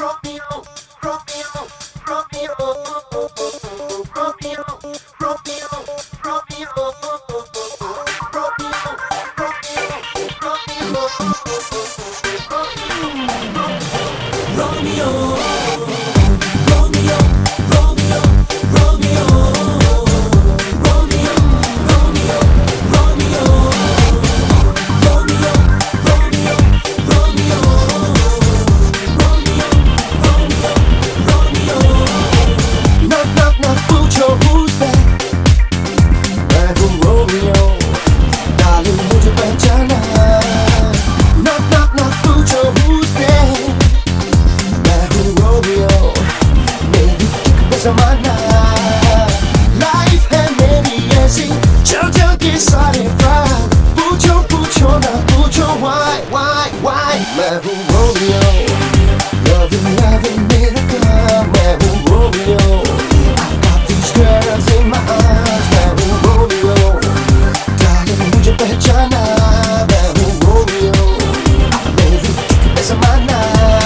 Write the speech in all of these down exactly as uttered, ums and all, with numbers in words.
Life है मेरी ऐसी चल चल के सारे फ्राई पूछो पूछो ना पूछो why why why मैं हूँ रोमियो loving loving मेरा काम मैं हूँ Romeo I got these girls in my arms मैं हूँ रोमियो darling मुझे पहचाना मैं हूँ रोमियो मेरी ऐसा मानना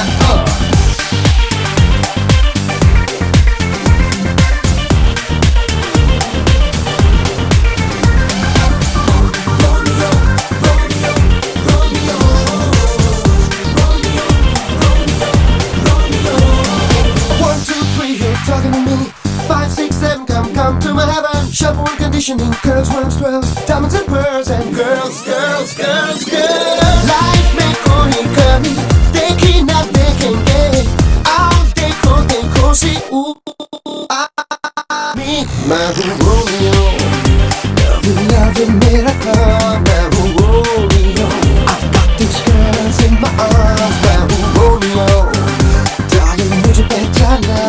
talking to me. Five, six, seven, come, come to my heaven. Shovel and conditioning, curls, worms, twirls, diamonds and pearls, and girls, girls, girls, girls. Life में कोई कमी देखी ना देखेंगे. आओ देखो देखो सी ऊ आ मी. मैं हूँ रोमियो, loving loving मेरा काम. मैं हूँ Romeo, I've got these girls in my arms. मैं हूँ रोमियो, darling मुझे पहचाना.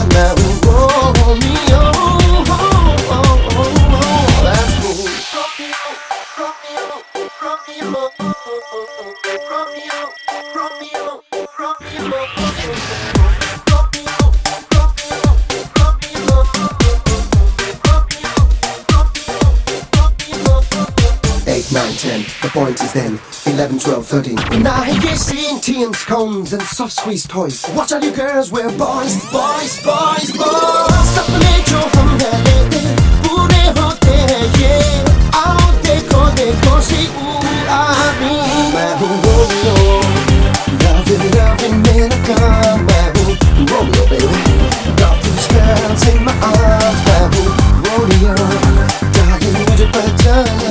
eight, nine, ten, the point is then eleven, twelve, thirteen. Now you seen teens, cones and soft squeeze toys. Watch all you girls wear boys, boys, boys, boys. सपने जो हम रहते पूरे होते हैं ये. आओ देखो देखो सी आमी. मैं हूँ रोमियो, loving loving मेरा काम. मैं हूँ Romeo baby, got these girls in my arms. मैं हूँ रोमियो, darling मुझे पहचाना.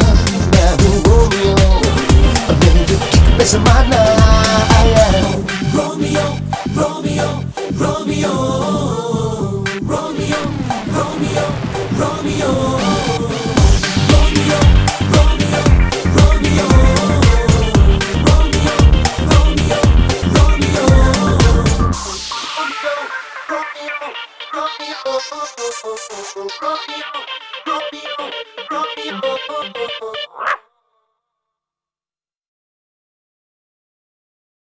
Romeo, Romeo, Romeo, Romeo, Romeo, Romeo, Romeo, Romeo, Romeo, Romeo, Romeo, Romeo, Romeo, Romeo, Romeo.